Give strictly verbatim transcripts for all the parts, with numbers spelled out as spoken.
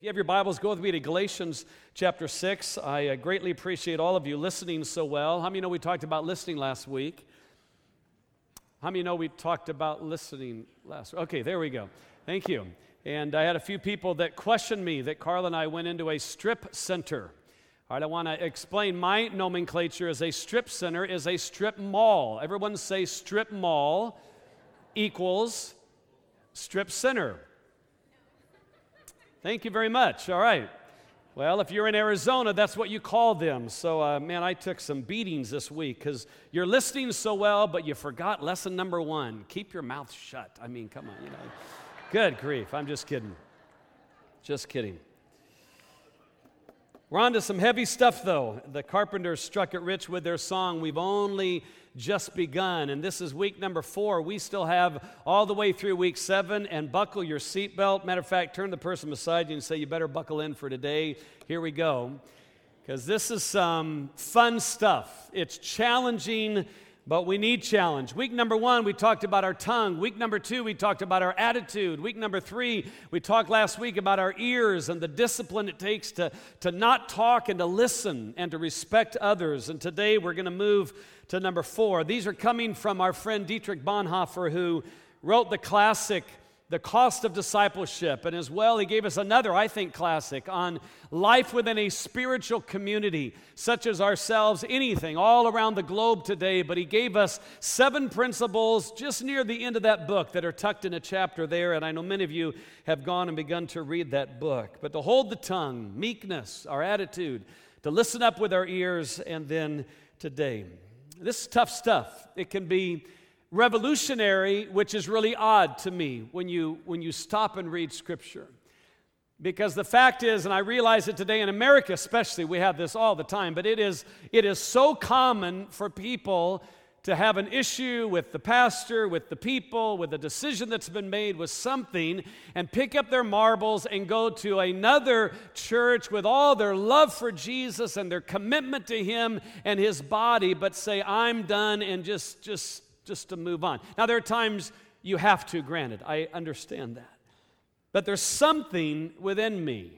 If you have your Bibles, go with me to Galatians chapter six. I uh, greatly appreciate all of you listening so well. How many know we talked about listening last week? How many know we talked about listening last week? Okay, there we go. Thank you. And I had a few people that questioned me that Carl and I went into a strip center. All right, I want to explain my nomenclature as a strip center is a strip mall. Everyone say strip mall equals strip center. Thank you very much. All right. Well, if you're in Arizona, that's what you call them. So, uh, man, I took some beatings this week because you're listening so well, but you forgot lesson number one. Keep your mouth shut. I mean, come on, you know. Good grief. I'm just kidding. Just kidding. We're on to some heavy stuff, though. The Carpenters struck it rich with their song, We've Only Just Begun. And this is week number four. We still have all the way through week seven. And buckle your seatbelt. Matter of fact, turn the person beside you and say, you better buckle in for today. Here we go. Because this is some fun stuff. It's challenging, but we need challenge. Week number one, we talked about our tongue. Week number two, we talked about our attitude. Week number three, we talked last week about our ears and the discipline it takes to, to not talk and to listen and to respect others. And today we're going to move to number four. These are coming from our friend Dietrich Bonhoeffer, who wrote the classic, The Cost of Discipleship. And as well, he gave us another, I think, classic on life within a spiritual community, such as ourselves, anything, all around the globe today. But he gave us seven principles just near the end of that book that are tucked in a chapter there. And I know many of you have gone and begun to read that book. But to hold the tongue, meekness, our attitude, to listen up with our ears, and then today. This is tough stuff. It can be revolutionary, which is really odd to me when you when you stop and read Scripture. Because the fact is, and I realize it today in America especially, we have this all the time, but it is it is so common for people to have an issue with the pastor, with the people, with a decision that's been made with something, and pick up their marbles and go to another church with all their love for Jesus and their commitment to Him and His body, but say, I'm done, and just just just to move on. Now, there are times you have to, granted. I understand that. But there's something within me,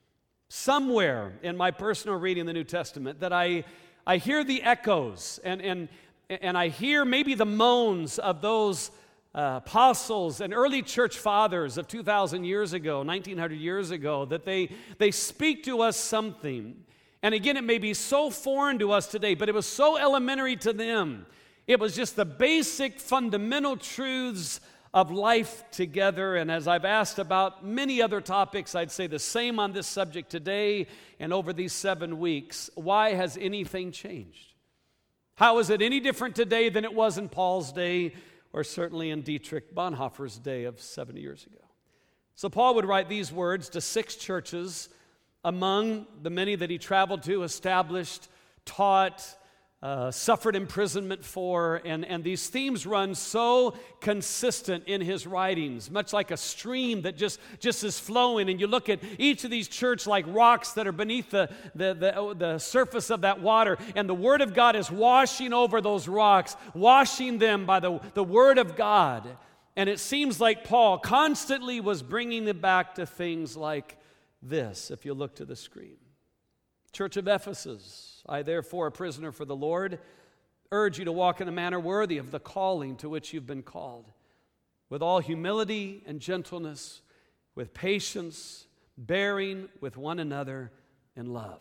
somewhere in my personal reading of the New Testament, that I, I hear the echoes, and, and, and I hear maybe the moans of those uh, apostles and early church fathers of two thousand years ago, nineteen hundred years ago, that they, they speak to us something. And again, it may be so foreign to us today, but it was so elementary to them. It was just the basic fundamental truths of life together. And as I've asked about many other topics, I'd say the same on this subject today and over these seven weeks. Why has anything changed? How is it any different today than it was in Paul's day, or certainly in Dietrich Bonhoeffer's day of seventy years ago? So Paul would write these words to six churches among the many that he traveled to, established, taught, Uh, suffered imprisonment for, and, and these themes run so consistent in his writings, much like a stream that just, just is flowing, and you look at each of these churches like rocks that are beneath the, the, the, the surface of that water, and the Word of God is washing over those rocks, washing them by the, the Word of God. And it seems like Paul constantly was bringing them back to things like this, if you look to the screen. Church of Ephesus, I, therefore, a prisoner for the Lord, urge you to walk in a manner worthy of the calling to which you've been called, with all humility and gentleness, with patience, bearing with one another in love.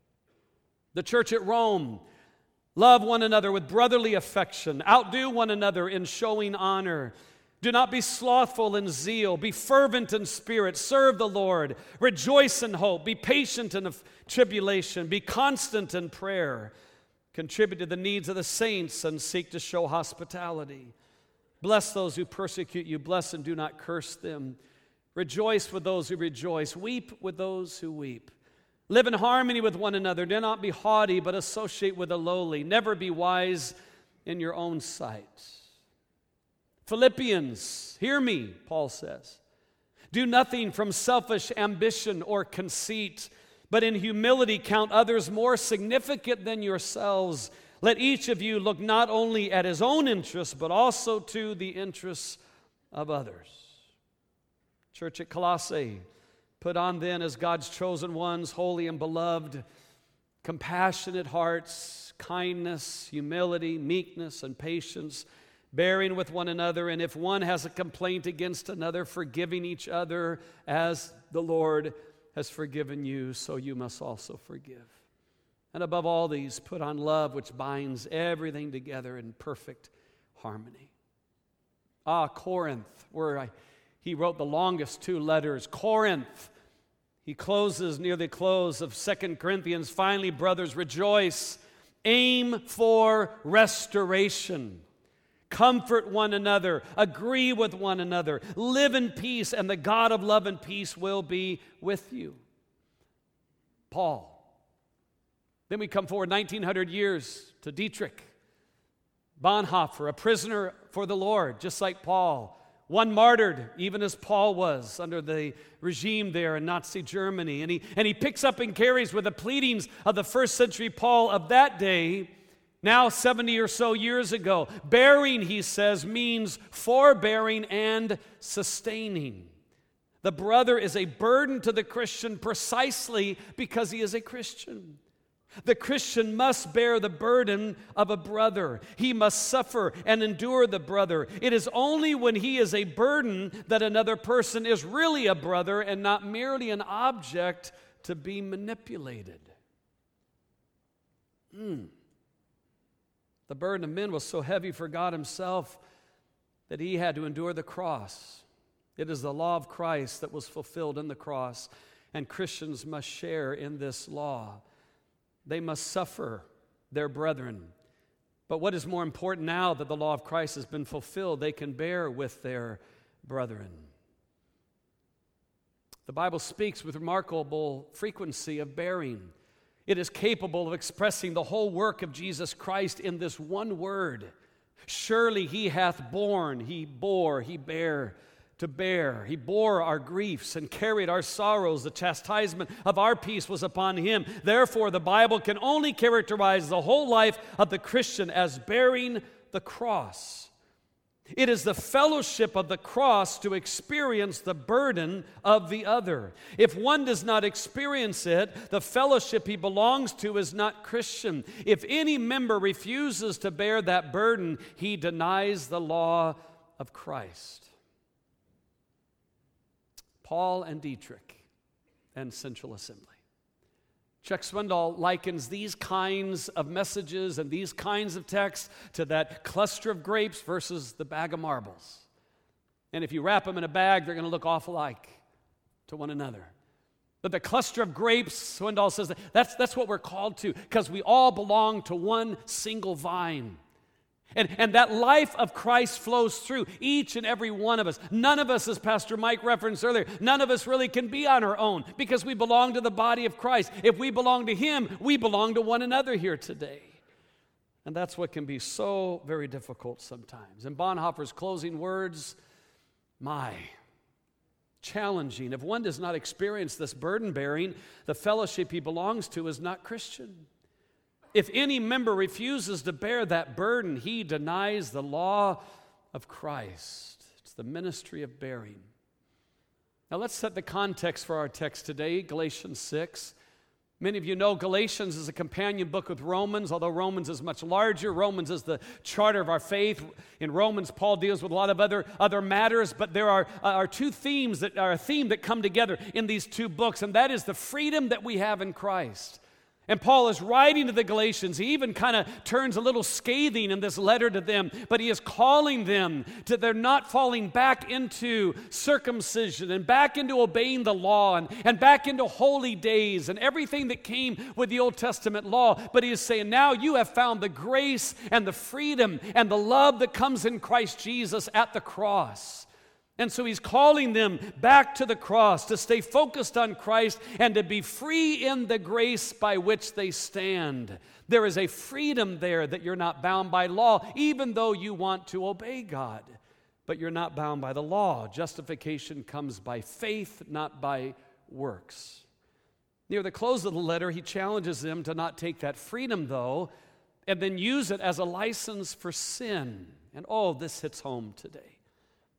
The church at Rome, love one another with brotherly affection, outdo one another in showing honor. Do not be slothful in zeal. Be fervent in spirit. Serve the Lord. Rejoice in hope. Be patient in tribulation. Be constant in prayer. Contribute to the needs of the saints and seek to show hospitality. Bless those who persecute you. Bless and do not curse them. Rejoice with those who rejoice. Weep with those who weep. Live in harmony with one another. Do not be haughty, but associate with the lowly. Never be wise in your own sight. Philippians, hear me, Paul says. Do nothing from selfish ambition or conceit, but in humility count others more significant than yourselves. Let each of you look not only at his own interests, but also to the interests of others. Church at Colossae, Put on then as God's chosen ones, holy and beloved, compassionate hearts, kindness, humility, meekness, and patience, bearing with one another, and if one has a complaint against another, forgiving each other as the Lord has forgiven you, so you must also forgive. And above all these, put on love, which binds everything together in perfect harmony. Ah, Corinth, where I, he wrote the longest two letters. Corinth. He closes near the close of Second Corinthians. Finally, brothers, rejoice. Aim for restoration. Comfort one another. Agree with one another. Live in peace, and the God of love and peace will be with you. Paul. Then we come forward nineteen hundred years to Dietrich Bonhoeffer, a prisoner for the Lord, just like Paul. One martyred, even as Paul was, under the regime there in Nazi Germany. And he, and he picks up and carries with the pleadings of the first century Paul of that day, now seventy or so years ago. Bearing, he says, means forbearing and sustaining. The brother is a burden to the Christian precisely because he is a Christian. The Christian must bear the burden of a brother. He must suffer and endure the brother. It is only when he is a burden that another person is really a brother and not merely an object to be manipulated. Hmm. The burden of men was so heavy for God himself that he had to endure the cross. It is the law of Christ that was fulfilled in the cross, and Christians must share in this law. They must suffer their brethren. But what is more important now that the law of Christ has been fulfilled, they can bear with their brethren. The Bible speaks with remarkable frequency of bearing. It is capable of expressing the whole work of Jesus Christ in this one word. Surely he hath borne, he bore, he bare. To bear. He bore our griefs and carried our sorrows. The chastisement of our peace was upon him. Therefore, the Bible can only characterize the whole life of the Christian as bearing the cross. It is the fellowship of the cross to experience the burden of the other. If one does not experience it, the fellowship he belongs to is not Christian. If any member refuses to bear that burden, he denies the law of Christ. Paul and Dietrich and Central Assembly. Chuck Swindoll likens these kinds of messages and these kinds of texts to that cluster of grapes versus the bag of marbles. And if you wrap them in a bag, they're going to look awful like to one another. But the cluster of grapes, Swindoll says, that that's, that's what we're called to, because we all belong to one single vine. And, and that life of Christ flows through each and every one of us. None of us, as Pastor Mike referenced earlier, none of us really can be on our own because we belong to the body of Christ. If we belong to him, we belong to one another here today. And that's what can be so very difficult sometimes. In Bonhoeffer's closing words, my, challenging. If one does not experience this burden bearing, the fellowship he belongs to is not Christian. If any member refuses to bear that burden, he denies the law of Christ. It's the ministry of bearing. Now let's set the context for our text today, Galatians six. Many of you know Galatians is a companion book with Romans, although Romans is much larger. Romans is the charter of our faith. In Romans, Paul deals with a lot of other, other matters, but there are, uh, are two themes that are a theme that come together in these two books, and that is the freedom that we have in Christ. And Paul is writing to the Galatians. He even kind of turns a little scathing in this letter to them, but he is calling them to they're not falling back into circumcision and back into obeying the law and, and back into holy days and everything that came with the Old Testament law. But he is saying, now you have found the grace and the freedom and the love that comes in Christ Jesus at the cross. And so he's calling them back to the cross, to stay focused on Christ and to be free in the grace by which they stand. There is a freedom there that you're not bound by law, even though you want to obey God. But you're not bound by the law. Justification comes by faith, not by works. Near the close of the letter, he challenges them to not take that freedom, though, and then use it as a license for sin. And oh, this hits home today.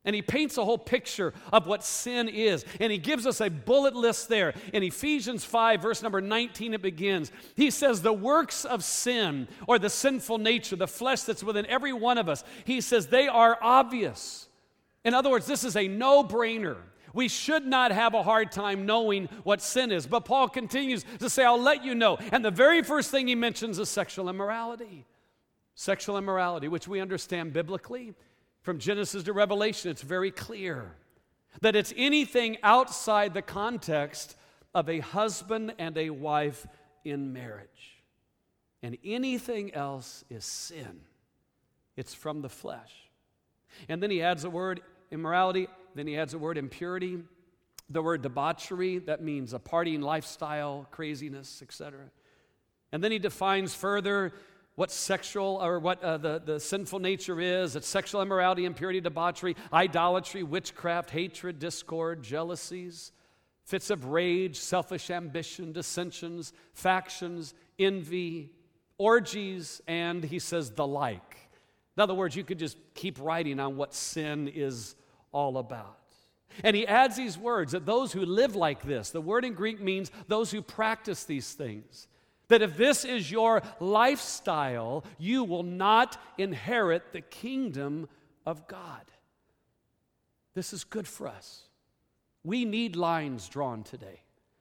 And he paints a whole picture of what sin is. And he gives us a bullet list there. In Ephesians five, verse number nineteen, it begins. He says, the works of sin, or the sinful nature, the flesh that's within every one of us, he says they are obvious. In other words, this is a no-brainer. We should not have a hard time knowing what sin is. But Paul continues to say, I'll let you know. And the very first thing he mentions is sexual immorality. Sexual immorality, which we understand biblically. From Genesis to Revelation, it's very clear that it's anything outside the context of a husband and a wife in marriage. And anything else is sin. It's from the flesh. And then he adds the word immorality, then he adds the word impurity, the word debauchery, that means a partying lifestyle, craziness, et cetera. And then he defines further what sexual or what uh, the, the sinful nature is. It's sexual immorality, impurity, debauchery, idolatry, witchcraft, hatred, discord, jealousies, fits of rage, selfish ambition, dissensions, factions, envy, orgies, and he says the like. In other words, you could just keep writing on what sin is all about. And he adds these words that those who live like this, the word in Greek means those who practice these things. That if this is your lifestyle, you will not inherit the kingdom of God. This is good for us. We need lines drawn today.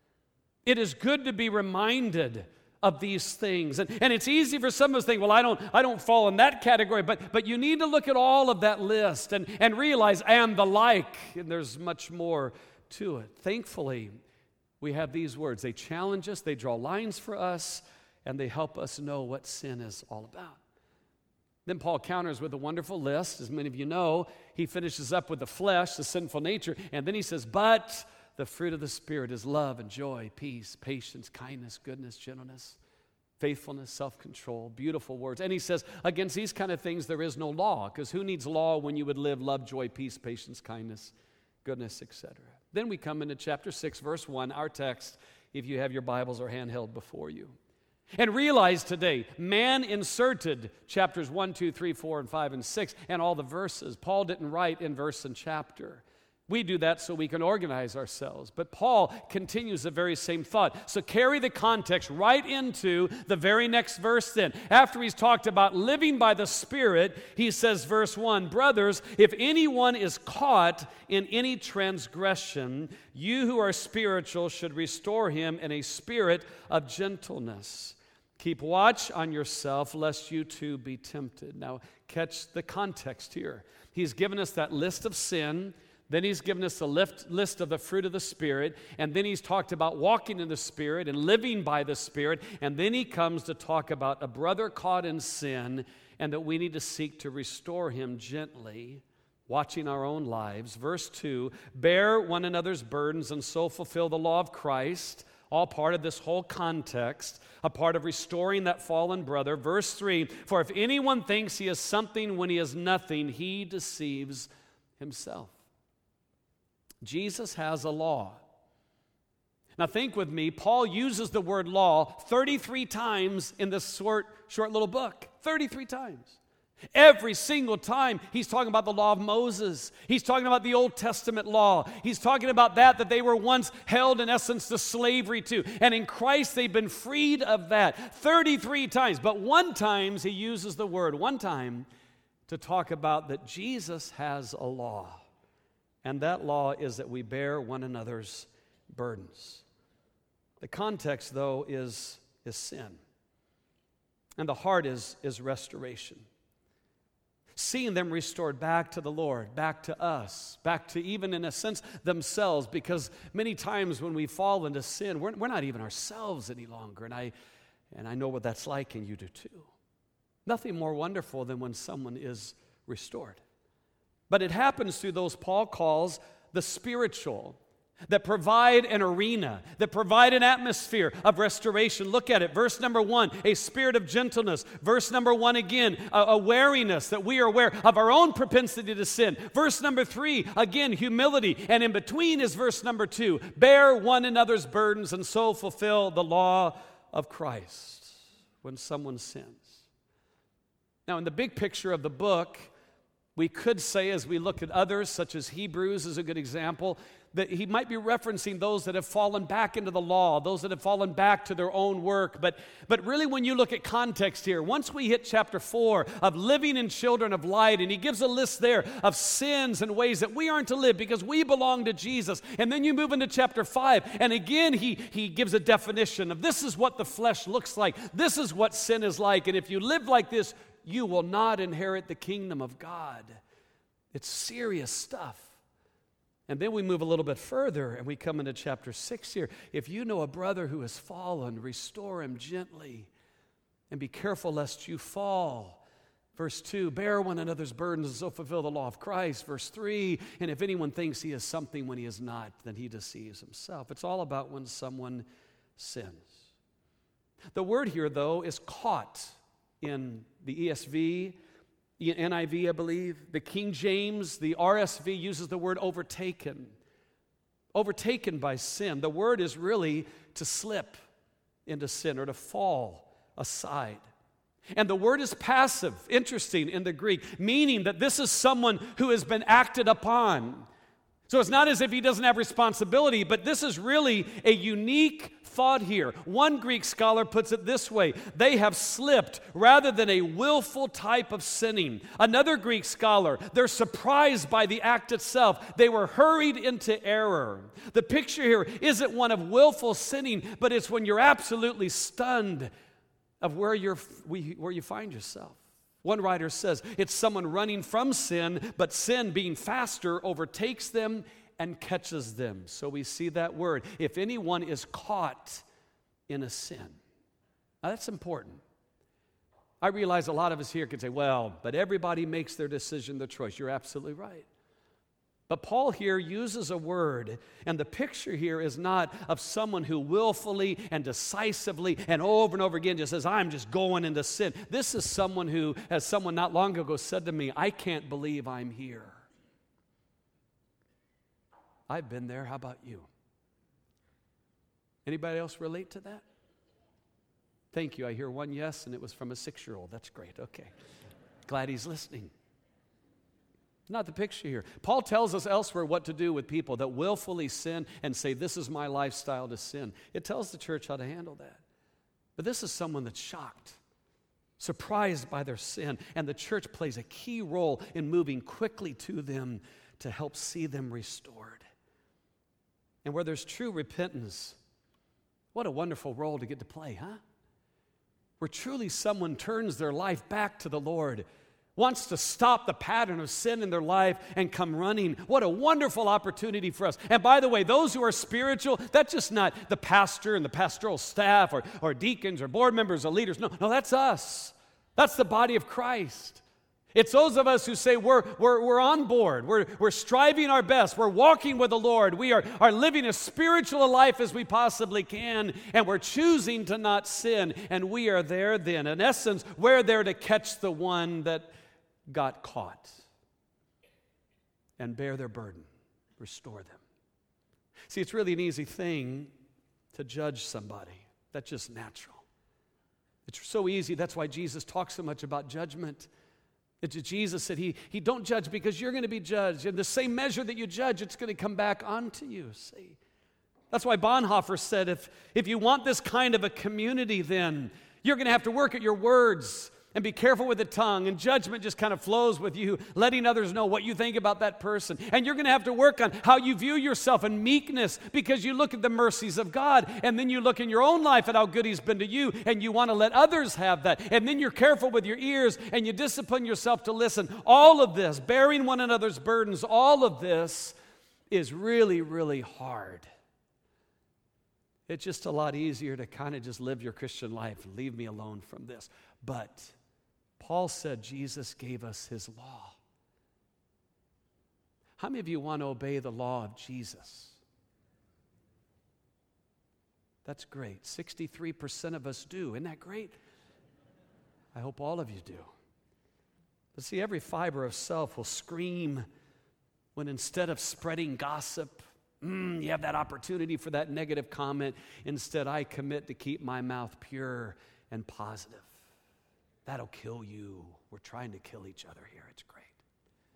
It is good to be reminded of these things. And, and it's easy for some of us to think, well, I don't, I don't fall in that category, but, but you need to look at all of that list and, and realize I am the like, and there's much more to it. Thankfully, we have these words. They challenge us, they draw lines for us, and they help us know what sin is all about. Then Paul counters with a wonderful list. As many of you know, he finishes up with the flesh, the sinful nature, and then he says, but the fruit of the Spirit is love and joy, peace, patience, kindness, goodness, gentleness, faithfulness, self-control, beautiful words. And he says, against these kind of things there is no law, because who needs law when you would live love, joy, peace, patience, kindness, goodness, et cetera. Then we come into chapter six, verse one, our text, if you have your Bibles or handheld before you. And realize today, man inserted chapters one, two, three, four, and five, and six, and all the verses. Paul didn't write in verse and chapter. We do that so we can organize ourselves. But Paul continues the very same thought. So carry the context right into the very next verse then. After he's talked about living by the Spirit, he says, verse one, brothers, if anyone is caught in any transgression, you who are spiritual should restore him in a spirit of gentleness. Keep watch on yourself, lest you too be tempted. Now, catch the context here. He's given us that list of sin. Then he's given us a list of the fruit of the Spirit, and then he's talked about walking in the Spirit and living by the Spirit, and then he comes to talk about a brother caught in sin and that we need to seek to restore him gently, watching our own lives. Verse two, bear one another's burdens and so fulfill the law of Christ, all part of this whole context, a part of restoring that fallen brother. Verse three, for if anyone thinks he is something when he is nothing, he deceives himself. Jesus has a law. Now think with me, Paul uses the word law thirty-three times in this short, short little book. thirty-three times. Every single time he's talking about the law of Moses. He's talking about the Old Testament law. He's talking about that that they were once held in essence to slavery to. And in Christ they've been freed of that thirty-three times. But one time he uses the word, one time, to talk about that Jesus has a law. And that law is that we bear one another's burdens. The context, though, is, is sin. And the heart is, is restoration. Seeing them restored back to the Lord, back to us, back to even in a sense themselves, because many times when we fall into sin, we're, we're not even ourselves any longer. And I, and I know what that's like, and you do too. Nothing more wonderful than when someone is restored. But it happens through those Paul calls the spiritual, that provide an arena, that provide an atmosphere of restoration. Look at it. Verse number one, a spirit of gentleness. Verse number one again, a, a wariness, that we are aware of our own propensity to sin. Verse number three, again, humility. And in between is verse number two, bear one another's burdens and so fulfill the law of Christ when someone sins. Now, in the big picture of the book, We could say, as we look at others, such as Hebrews is a good example, that he might be referencing those that have fallen back into the law, those that have fallen back to their own work. But, but really, when you look at context here, once we hit chapter four of living in children of light, and he gives a list there of sins and ways that we aren't to live because we belong to Jesus. And then you move into chapter five, and again, he, he gives a definition of this is what the flesh looks like. This is what sin is like. And if you live like this, you will not inherit the kingdom of God. It's serious stuff. And then we move a little bit further and we come into chapter six here. If you know a brother who has fallen, restore him gently and be careful lest you fall. Verse two, bear one another's burdens and so fulfill the law of Christ. Verse three, and if anyone thinks he is something when he is not, then he deceives himself. It's all about when someone sins. The word here, though, is caught in the E S V, N I V, I believe. The King James, the R S V uses the word overtaken. Overtaken by sin. The word is really to slip into sin or to fall aside. And the word is passive, interesting in the Greek, meaning that this is someone who has been acted upon. So it's not as if he doesn't have responsibility, but this is really a unique thought here. One Greek scholar puts it this way: they have slipped rather than a willful type of sinning. Another Greek scholar, they're surprised by the act itself. They were hurried into error. The picture here isn't one of willful sinning, but it's when you're absolutely stunned of where you're where you find yourself. One writer says it's someone running from sin, but sin, being faster, overtakes them and catches them. So we see that word. If anyone is caught in a sin. Now that's important. I realize a lot of us here can say, well, but everybody makes their decision, their choice. You're absolutely right. But Paul here uses a word, and the picture here is not of someone who willfully and decisively and over and over again just says, I'm just going into sin. This is someone who, as someone not long ago said to me, I can't believe I'm here. I've been there. How about you? Anybody else relate to that? Thank you. I hear one yes, and it was from a six-year-old. That's great. Okay. Glad he's listening. Not the picture here. Paul tells us elsewhere what to do with people that willfully sin and say, this is my lifestyle to sin. It tells the church how to handle that. But this is someone that's shocked, surprised by their sin, and the church plays a key role in moving quickly to them to help see them restored. And where there's true repentance, what a wonderful role to get to play, huh? Where truly someone turns their life back to the Lord, wants to stop the pattern of sin in their life and come running. What a wonderful opportunity for us. And by the way, those who are spiritual, that's just not the pastor and the pastoral staff or, or deacons or board members or leaders. No, no, that's us. That's the body of Christ. It's those of us who say we're, we're, we're on board. We're, we're striving our best. We're walking with the Lord. We are, are living as spiritual a life as we possibly can, and we're choosing to not sin. And we are there then. In essence, we're there to catch the one that got caught and bear their burden, restore them. See, it's really an easy thing to judge somebody. That's just natural. It's so easy. That's why Jesus talks so much about judgment. It's, Jesus said, he, he don't judge because you're going to be judged. In the same measure that you judge, it's going to come back onto you. See? That's why Bonhoeffer said, if, if you want this kind of a community, then you're going to have to work at your words and be careful with the tongue, and judgment just kind of flows with you, letting others know what you think about that person. And you're going to have to work on how you view yourself in meekness, because you look at the mercies of God, and then you look in your own life at how good He's been to you, and you want to let others have that. And then you're careful with your ears, and you discipline yourself to listen. All of this, bearing one another's burdens, all of this is really, really hard. It's just a lot easier to kind of just live your Christian life. Leave me alone from this. But Paul said Jesus gave us His law. How many of you want to obey the law of Jesus? That's great. sixty-three percent of us do. Isn't that great? I hope all of you do. But see, every fiber of self will scream when instead of spreading gossip, mm, you have that opportunity for that negative comment. Instead, I commit to keep my mouth pure and positive. That'll kill you. We're trying to kill each other here. It's great.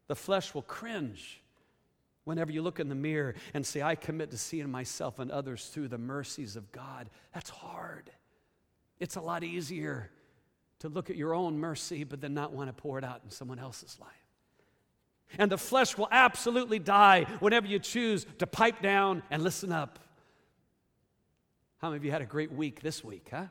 The flesh will cringe whenever you look in the mirror and say, I commit to seeing myself and others through the mercies of God. That's hard. It's a lot easier to look at your own mercy, but then not want to pour it out in someone else's life. And the flesh will absolutely die whenever you choose to pipe down and listen up. How many of you had a great week this week, huh?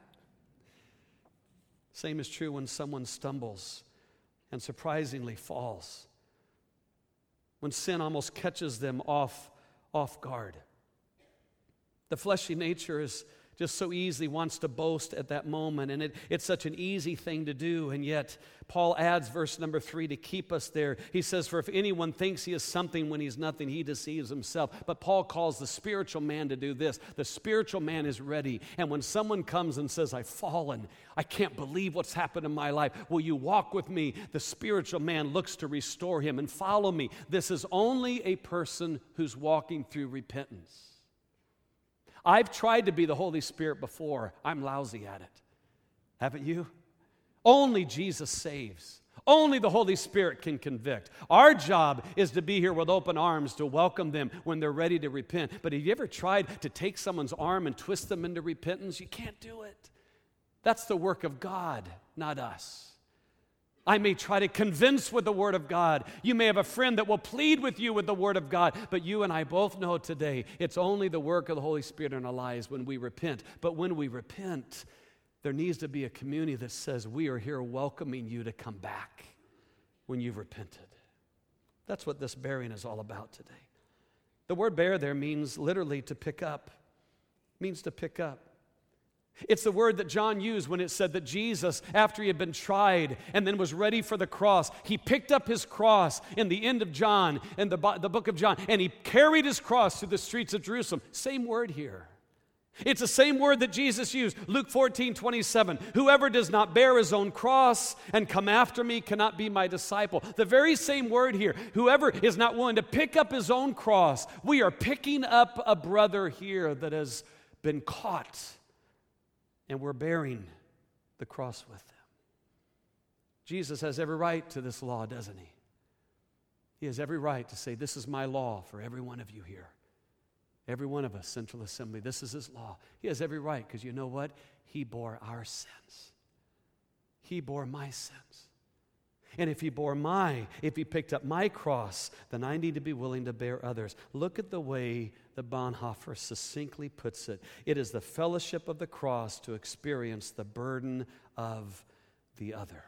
Same is true when someone stumbles and surprisingly falls. When sin almost catches them off, off guard. The fleshy nature is just so easily wants to boast at that moment, and it, it's such an easy thing to do, and yet Paul adds verse number three to keep us there. He says, for if anyone thinks he is something when he's nothing, he deceives himself. But Paul calls the spiritual man to do this. The spiritual man is ready, and when someone comes and says, I've fallen, I can't believe what's happened in my life, will you walk with me? The spiritual man looks to restore him and follow me. This is only a person who's walking through repentance. I've tried to be the Holy Spirit before. I'm lousy at it. Haven't you? Only Jesus saves. Only the Holy Spirit can convict. Our job is to be here with open arms to welcome them when they're ready to repent. But have you ever tried to take someone's arm and twist them into repentance? You can't do it. That's the work of God, not us. I may try to convince with the Word of God. You may have a friend that will plead with you with the Word of God, but you and I both know today it's only the work of the Holy Spirit in our lives when we repent. But when we repent, there needs to be a community that says we are here welcoming you to come back when you've repented. That's what this bearing is all about today. The word bear there means literally to pick up. It means to pick up. It's the word that John used when it said that Jesus, after he had been tried and then was ready for the cross, he picked up his cross in the end of John, in the, the book of John, and he carried his cross through the streets of Jerusalem. Same word here. It's the same word that Jesus used. Luke fourteen twenty-seven. Whoever does not bear his own cross and come after me cannot be my disciple. The very same word here. Whoever is not willing to pick up his own cross. We are picking up a brother here that has been caught. And we're bearing the cross with them. Jesus has every right to this law, doesn't he? He has every right to say, this is my law for every one of you here. Every one of us, Central Assembly, this is his law. He has every right because you know what? He bore our sins. He bore my sins. And if he bore my, if he picked up my cross, then I need to be willing to bear others. Look at the way the Bonhoeffer succinctly puts it. It is the fellowship of the cross to experience the burden of the other.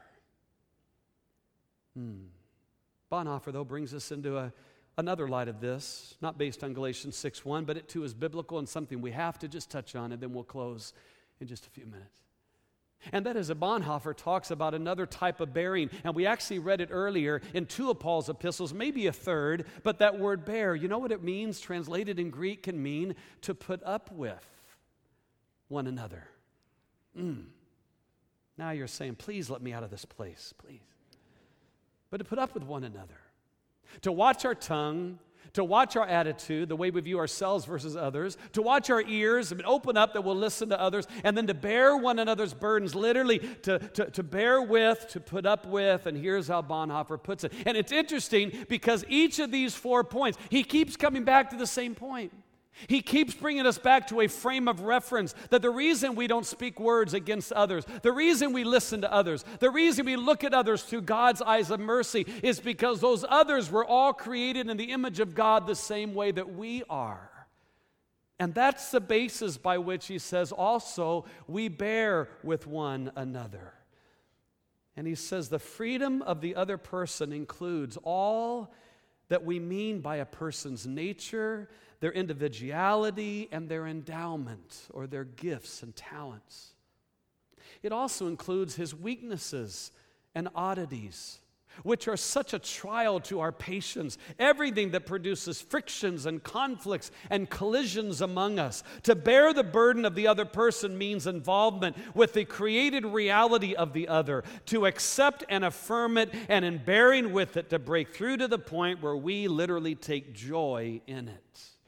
Hmm. Bonhoeffer, though, brings us into a, another light of this, not based on Galatians six one, but it too is biblical and something we have to just touch on, and then we'll close in just a few minutes. And that is that Bonhoeffer talks about another type of bearing, and we actually read it earlier in two of Paul's epistles, maybe a third, but that word bear, you know what it means? Translated in Greek can mean to put up with one another. Mm. Now you're saying, please let me out of this place, please. But to put up with one another, to watch our tongue, to watch our attitude, the way we view ourselves versus others, to watch our ears and open up that we'll listen to others, and then to bear one another's burdens, literally to, to, to bear with, to put up with, and here's how Bonhoeffer puts it. And it's interesting because each of these four points, he keeps coming back to the same point. He keeps bringing us back to a frame of reference that the reason we don't speak words against others, the reason we listen to others, the reason we look at others through God's eyes of mercy is because those others were all created in the image of God the same way that we are. And that's the basis by which he says also we bear with one another. And he says the freedom of the other person includes all that we mean by a person's nature, their individuality, and their endowment, or their gifts and talents. It also includes his weaknesses and oddities, which are such a trial to our patience, everything that produces frictions and conflicts and collisions among us. To bear the burden of the other person means involvement with the created reality of the other, to accept and affirm it, and in bearing with it, to break through to the point where we literally take joy in it.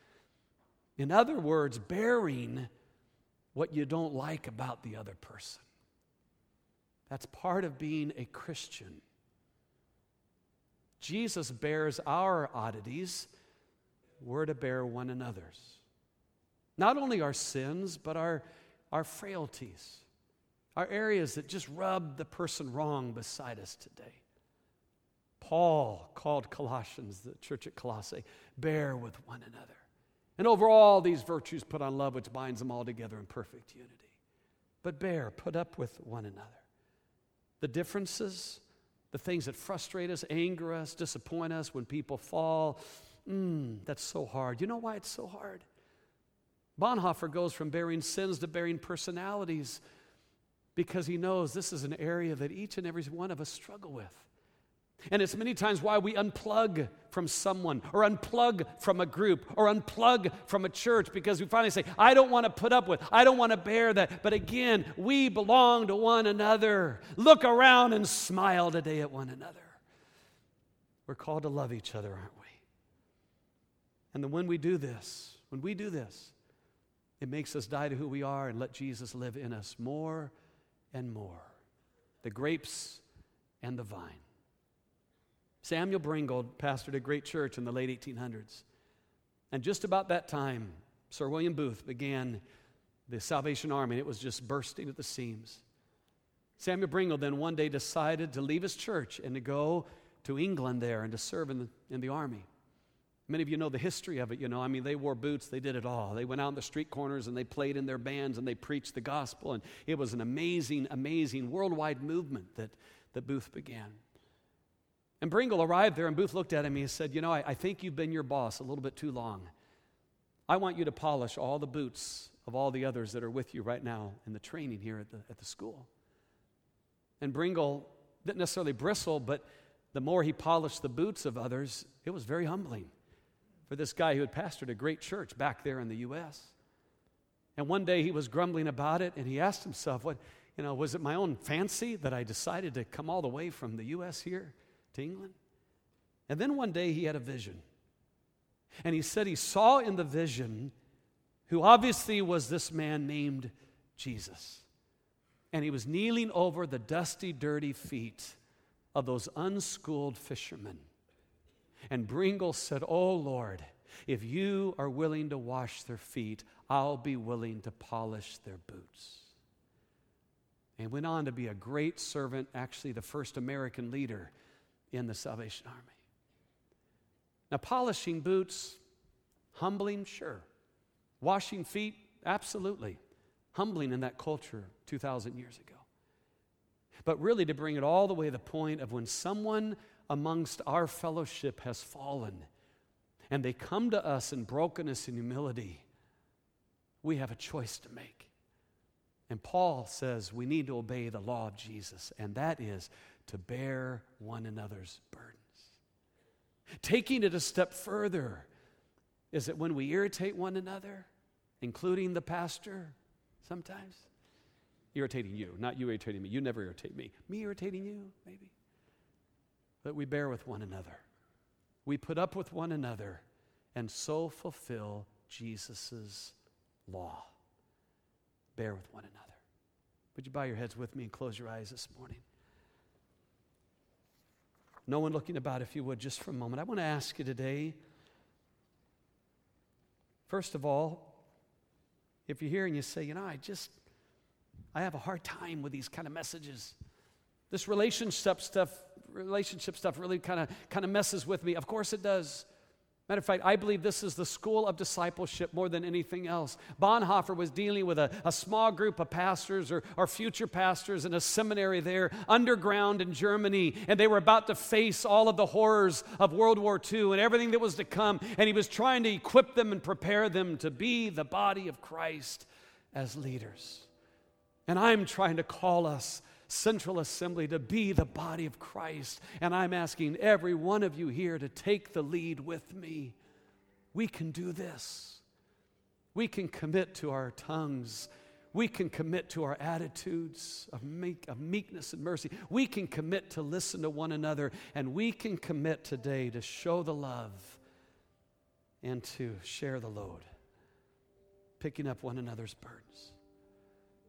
In other words, bearing what you don't like about the other person. That's part of being a Christian. Jesus bears our oddities. We're to bear one another's. Not only our sins, but our, our frailties, our areas that just rub the person wrong beside us today. Paul called Colossians, the church at Colossae, bear with one another. And over all these virtues put on love, which binds them all together in perfect unity. But bear, put up with one another. The differences, the things that frustrate us, anger us, disappoint us when people fall, mm, that's so hard. You know why it's so hard? Bonhoeffer goes from bearing sins to bearing personalities because he knows this is an area that each and every one of us struggle with. And it's many times why we unplug from someone or unplug from a group or unplug from a church, because we finally say, I don't want to put up with, I don't want to bear that. But again, we belong to one another. Look around and smile today at one another. We're called to love each other, aren't we? And then when we do this, when we do this, it makes us die to who we are and let Jesus live in us more and more. The grapes and the vine. Samuel Bringold pastored a great church in the late eighteen hundreds. And just about that time, Sir William Booth began the Salvation Army. It was just bursting at the seams. Samuel Bringold then one day decided to leave his church and to go to England there and to serve in the, in the army. Many of you know the history of it, you know. I mean, they wore boots, they did it all. They went out in the street corners and they played in their bands and they preached the gospel. And it was an amazing, amazing worldwide movement that, that Booth began. And Bringle arrived there, and Booth looked at him and he said, you know, I, I think you've been your boss a little bit too long. I want you to polish all the boots of all the others that are with you right now in the training here at the, at the school. And Bringle didn't necessarily bristle, but the more he polished the boots of others, it was very humbling for this guy who had pastored a great church back there in the U S And one day he was grumbling about it, and he asked himself, what, you know, was it my own fancy that I decided to come all the way from the U S here to England? And then one day he had a vision. And he said he saw in the vision who obviously was this man named Jesus. And he was kneeling over the dusty, dirty feet of those unschooled fishermen. And Bringle said, oh Lord, if you are willing to wash their feet, I'll be willing to polish their boots. And went on to be a great servant, actually the first American leader in the Salvation Army. Now, polishing boots, humbling, sure. Washing feet, absolutely. Humbling in that culture two thousand years ago. But really to bring it all the way to the point of when someone amongst our fellowship has fallen and they come to us in brokenness and humility, we have a choice to make. And Paul says we need to obey the law of Jesus, and that is to bear one another's burdens. Taking it a step further is that when we irritate one another, including the pastor, sometimes, irritating you, not you irritating me. You never irritate me. Me irritating you, maybe. But we bear with one another. We put up with one another and so fulfill Jesus' law. Bear with one another. Would you bow your heads with me and close your eyes this morning? No one looking about, if you would, just for a moment. I want to ask you today, first of all, if you're here and you say, you know, I just, I have a hard time with these kind of messages. This relationship stuff, relationship stuff really kind of kind of messes with me. Of course it does. Matter of fact, I believe this is the school of discipleship more than anything else. Bonhoeffer was dealing with a, a small group of pastors or, or future pastors in a seminary there underground in Germany, and they were about to face all of the horrors of World War Two and everything that was to come, and he was trying to equip them and prepare them to be the body of Christ as leaders. And I'm trying to call us Central Assembly to be the body of Christ. And I'm asking every one of you here to take the lead with me. We can do this. We can commit to our tongues. We can commit to our attitudes of, meek, of meekness and mercy. We can commit to listen to one another. And we can commit today to show the love and to share the load, picking up one another's burdens.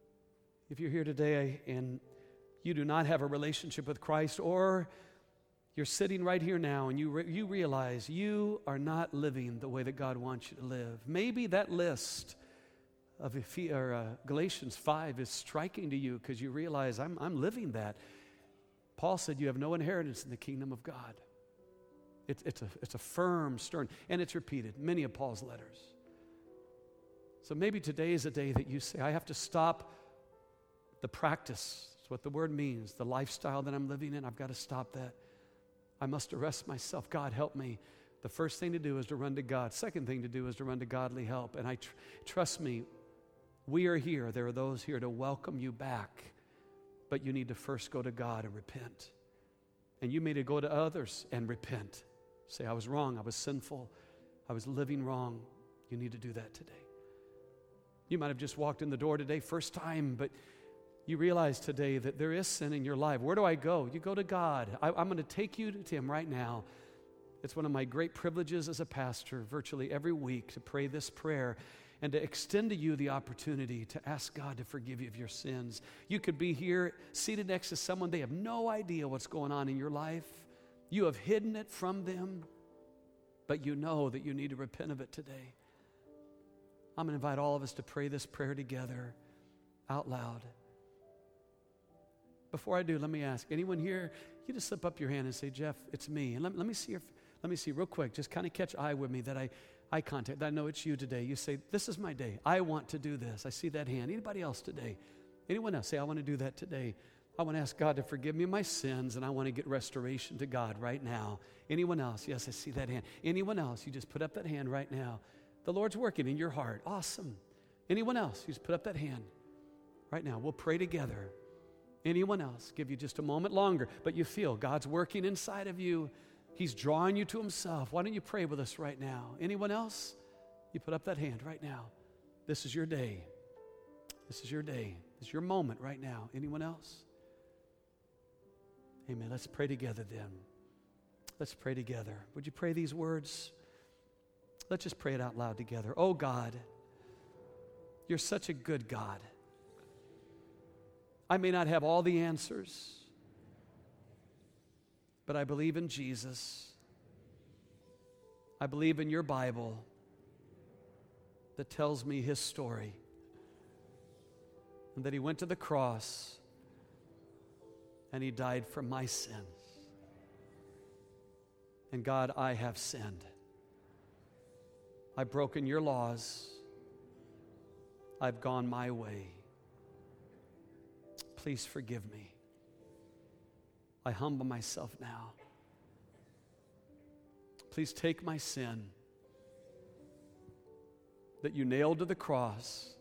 If you're here today and you do not have a relationship with Christ, or You're sitting right here now and you, re- you realize you are not living the way that God wants you to live. Maybe that list of Ephes- or, uh, Galatians five is striking to you because you realize I'm, I'm living that. Paul said you have no inheritance in the kingdom of God. It's, it's, a, it's a firm, stern, and it's repeated, many of Paul's letters. So maybe today is a day that you say, I have to stop the practice. That's what the word means, the lifestyle that I'm living in. I've got to stop that. I must arrest myself. God, help me. The first thing to do is to run to God. Second thing to do is to run to godly help. And I tr- trust me, we are here. There are those here to welcome you back. But you need to first go to God and repent. And you may to go to others and repent. Say, I was wrong. I was sinful. I was living wrong. You need to do that today. You might have just walked in the door today, first time, but you realize today that there is sin in your life. Where do I go? You go to God. I, I'm going to take you to Him right now. It's one of my great privileges as a pastor, virtually every week, to pray this prayer and to extend to you the opportunity to ask God to forgive you of your sins. You could be here seated next to someone, they have no idea what's going on in your life. You have hidden it from them, but you know that you need to repent of it today. I'm going to invite all of us to pray this prayer together out loud. Before I do, let me ask, anyone here, you just slip up your hand and say, Jeff, it's me. And let, let me see your, let me see real quick, just kind of catch eye with me that I, eye contact, that I know it's you today. You say, this is my day. I want to do this. I see that hand. Anybody else today? Anyone else? Say, I want to do that today. I want to ask God to forgive me of my sins, and I want to get restoration to God right now. Anyone else? Yes, I see that hand. Anyone else? You just put up that hand right now. The Lord's working in your heart. Awesome. Anyone else? You just put up that hand right now. We'll pray together. Anyone else? Give you just a moment longer, but you feel God's working inside of you. He's drawing you to Himself. Why don't you pray with us right now? Anyone else? You put up that hand right now. This is your day. This is your day. This is your moment right now. Anyone else? Amen. Let's pray together then. Let's pray together. Would you pray these words? Let's just pray it out loud together. Oh God, You're such a good God. I may not have all the answers, but I believe in Jesus. I believe in Your Bible that tells me His story, and that He went to the cross and He died for my sins. And God, I have sinned. I've broken Your laws. I've gone my way. Please forgive me. I humble myself now. Please take my sin that You nailed to the cross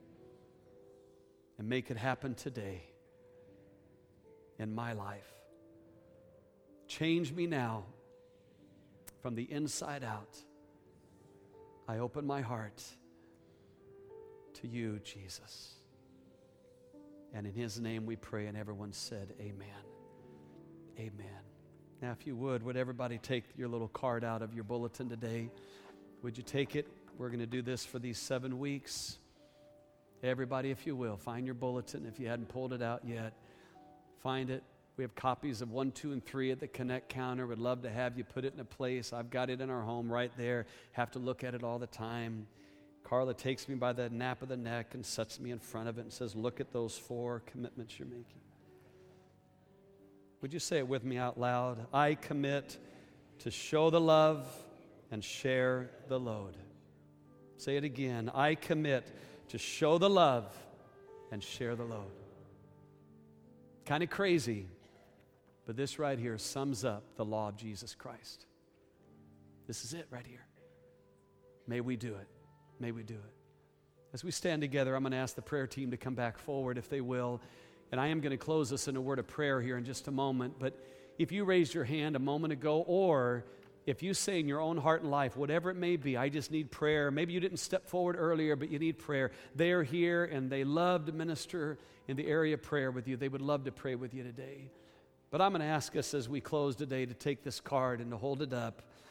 and make it happen today in my life. Change me now from the inside out. I open my heart to You, Jesus. And in His name we pray, and everyone said amen. Amen. Now, if you would, would everybody take your little card out of your bulletin today? Would you take it? We're going to do this for these seven weeks. Everybody, if you will, find your bulletin. If you hadn't pulled it out yet, find it. We have copies of one, two, and three at the Connect counter. Would love to have you put it in a place. I've got it in our home right there. Have to look at it all the time. Carla takes me by the nape of the neck and sets me in front of it and says, look at those four commitments you're making. Would you say it with me out loud? I commit to show the love and share the load. Say it again. I commit to show the love and share the load. Kind of crazy, but this right here sums up the law of Jesus Christ. This is it right here. May we do it. May we do it. As we stand together, I'm going to ask the prayer team to come back forward if they will. And I am going to close this in a word of prayer here in just a moment. But if you raised your hand a moment ago, or if you say in your own heart and life, whatever it may be, I just need prayer. Maybe you didn't step forward earlier, but you need prayer. They are here, and they love to minister in the area of prayer with you. They would love to pray with you today. But I'm going to ask us as we close today to take this card and to hold it up.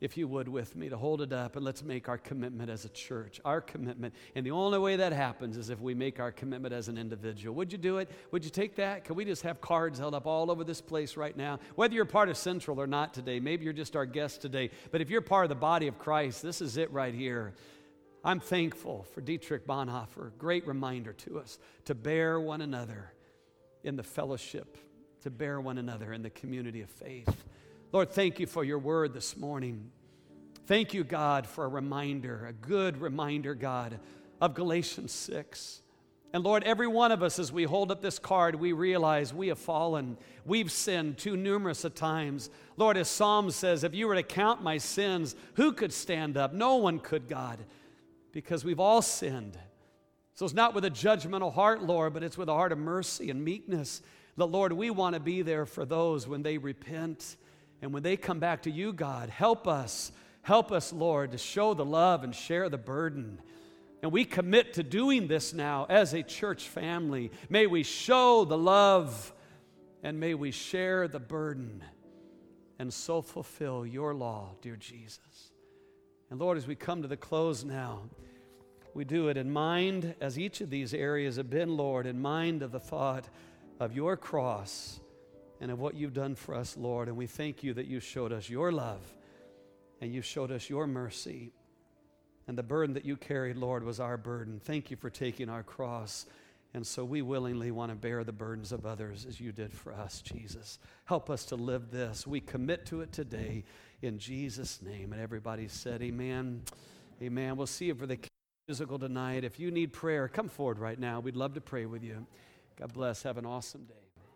if you would, with me, to hold it up, and let's make our commitment as a church, our commitment. And the only way that happens is if we make our commitment as an individual. Would you do it? Would you take that? Can we just have cards held up all over this place right now? Whether you're part of Central or not today, maybe you're just our guest today, but if you're part of the body of Christ, this is it right here. I'm thankful for Dietrich Bonhoeffer, great reminder to us to bear one another in the fellowship, to bear one another in the community of faith. Lord, thank you for your word this morning. Thank you, God, for a reminder, a good reminder, God, of Galatians six. And Lord, every one of us, as we hold up this card, we realize we have fallen. We've sinned too numerous of times. Lord, as Psalm says, if you were to count my sins, who could stand up? No one could, God, because we've all sinned. So it's not with a judgmental heart, Lord, but it's with a heart of mercy and meekness. That, Lord, we want to be there for those when they repent. And when they come back to you, God, help us, help us, Lord, to show the love and share the burden. And we commit to doing this now as a church family. May we show the love and may we share the burden and so fulfill your law, dear Jesus. And Lord, as we come to the close now, we do it in mind, as each of these areas have been, Lord, in mind of the thought of your cross and of what you've done for us, Lord. And we thank you that you showed us your love and you showed us your mercy. And the burden that you carried, Lord, was our burden. Thank you for taking our cross. And so we willingly want to bear the burdens of others as you did for us, Jesus. Help us to live this. We commit to it today in Jesus' name. And everybody said amen. Amen. We'll see you for the musical tonight. If you need prayer, come forward right now. We'd love to pray with you. God bless. Have an awesome day.